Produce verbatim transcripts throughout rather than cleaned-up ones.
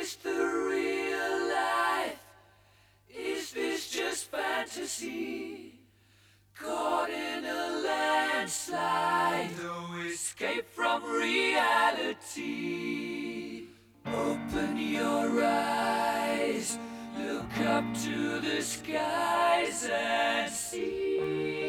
this the real life? Is this just fantasy? Caught in a landslide, no escape from reality. Open your eyes, look up to the skies and see.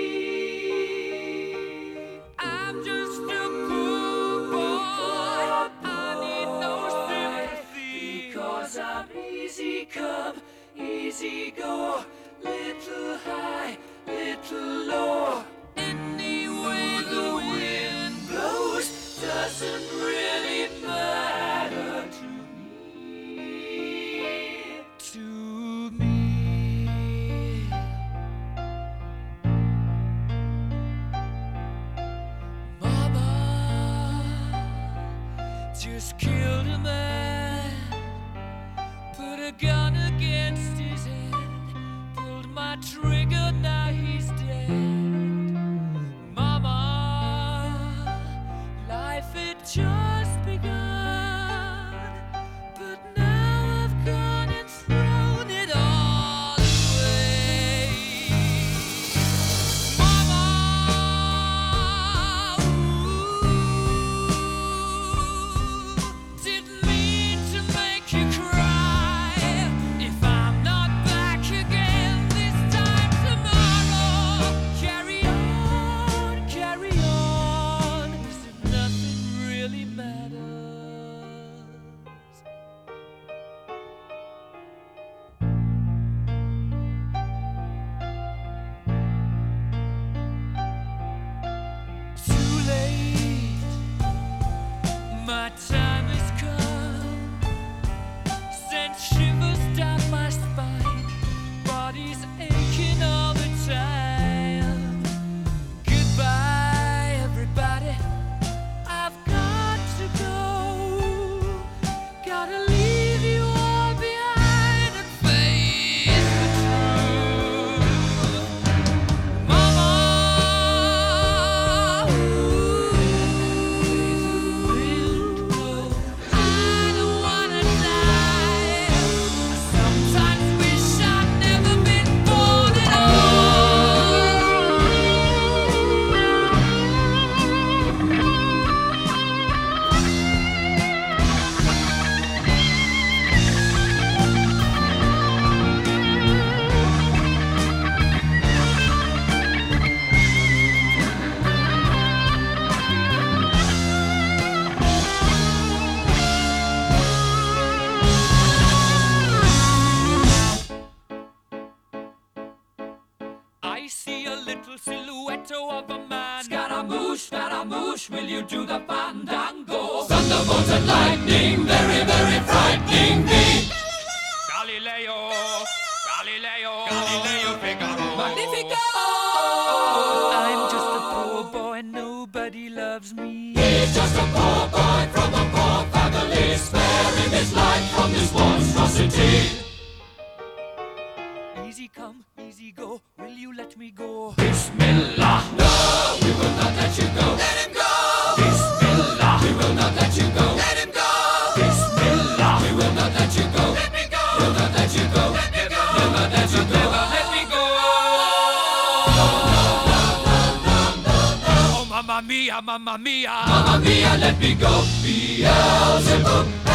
I'm just a poor boy, I need no sympathy, because I'm easy come, easy go, little high, little low. Any way the wind blows doesn't really matter to me, to me. Mama just killed a man, put a gun against his head, pulled my trigger, now he's dead. Mama, life had just begun, but now I've gone and thrown it all away. Mama, ooh, didn't mean to make you cry. If I'm not back again this time tomorrow, carry on, carry on, as if nothing really matters. Too late, my time has come, sent shivers down my spine, body's aching all the time. Goodbye, everybody, I've got to go, gotta leave you all behind and face the truth. Mama, ooh, I don't wanna die. I sometimes wish I'd never been born at I see a little silhouette of a man. Scaramouche, Scaramouche, will you do the fandango? Thunderbolt and lightning, very, very frightening me. Galileo, Galileo, Galileo Figaro. Magnifico! I'm just a poor boy, nobody loves me. He's just a poor boy from a poor family, sparing his life from this monstrosity. Easy come, easy go, will you let me go? Bismillah, no, we will not let you go. Let him go! Bismillah, we will not let you go. Let him go! Bismillah, we will not let you go. Let me go! We'll not let you go. Let me go! Never let you go. Never let me go. Oh, mamma mia, mamma mia. Mamma mia, let me go. Beelzebub.